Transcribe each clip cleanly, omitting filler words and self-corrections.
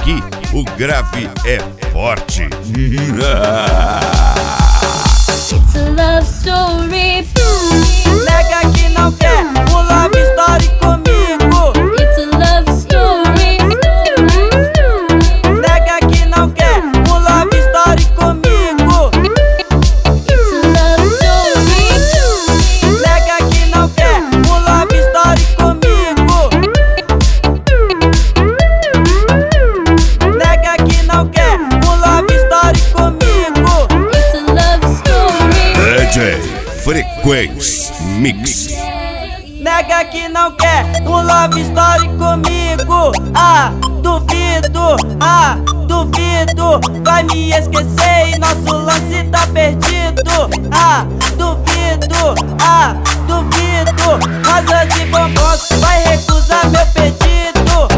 aqui o grave é forte. It's a love story. Nega que não quer um love story comigo. It's a love story. Nega que não quer um love story comigo. It's a love story. Nega que não quer um love story comigo. Nega que não quer um love story comigo. It's a love story. DJ Frequência Mix. Nega que não quer um love story comigo. Duvido, vai me esquecer e nosso lance tá perdido. Duvido, Rosas e bombons vai recusar meu pedido.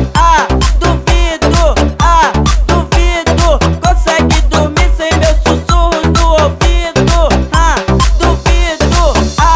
Duvido, consegue dormir sem meus sussurros no ouvido. Duvido.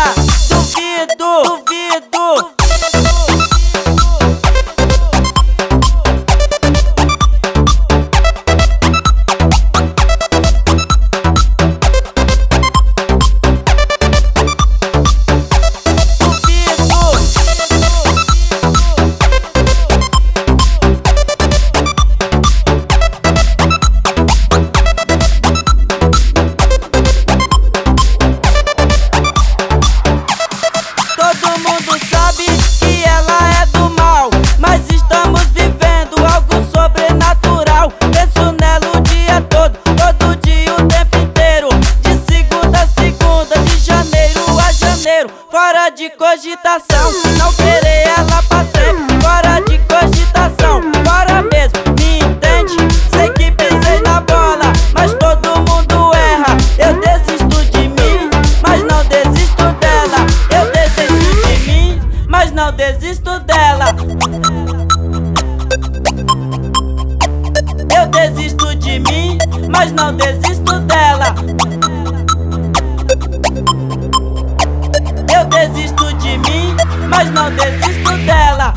Todo mundo sabe que ela é do mal, mas estamos vivendo algo sobrenatural. Penso nela o dia todo dia, o tempo inteiro. De segunda a segunda, de janeiro a janeiro. Fora de cogitação, não querer ela pra sempre. Fora de cogitação, fora mesmo, me entende? Sei que pensei na bola, mas todo mundo erra. Eu desisto de mim, mas não desisto dela. Eu desisto de mim, mas não desisto dela. Eu desisto de mim, mas não desisto dela. Eu desisto de mim, mas não desisto dela.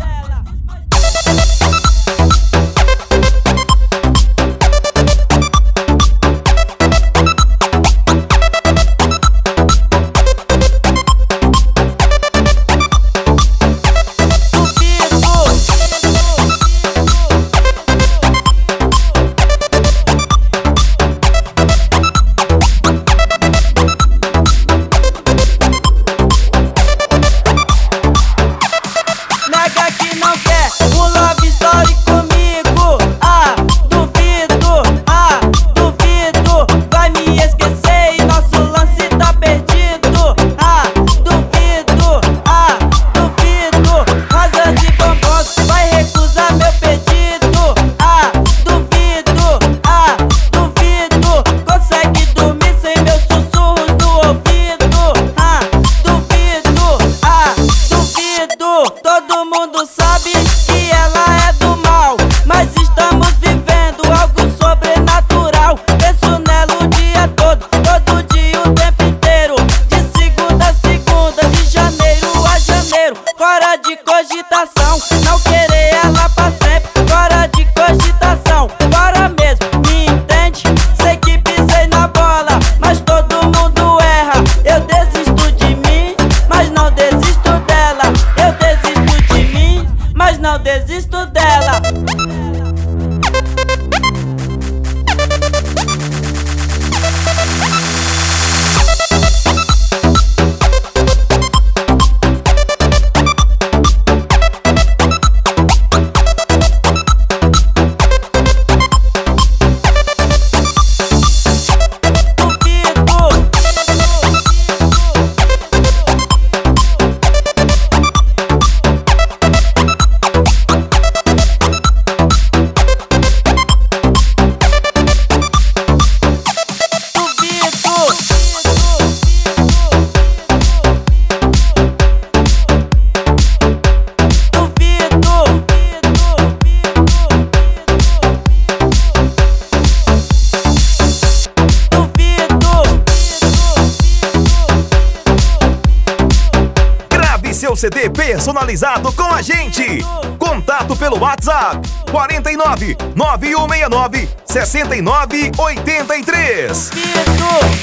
Nega que não quer um love story comigo. Duvido, vai me esquecer e nosso lance tá perdido. Duvido, Rosas e bombons vai recusar meu pedido. Duvido, consegue dormir sem meus sussurros no ouvido. Duvido, todo mundo sabe que ela é do mal, mas estamos vivendo algo sobrenatural. Penso nela o dia todo dia, o tempo inteiro. De segunda a segunda, de janeiro a janeiro. Fora de cogitação, não querer ela pra sempre. Fora de cogitação, fora mesmo, me entende? Sei que pisei na bola, mas todo mundo erra. Eu desisto de mim, mas não desisto dela. Eu desisto de mim, mas não desisto dela. seu CD personalizado com a gente. Contato pelo WhatsApp 49 9169 6983. Vitor!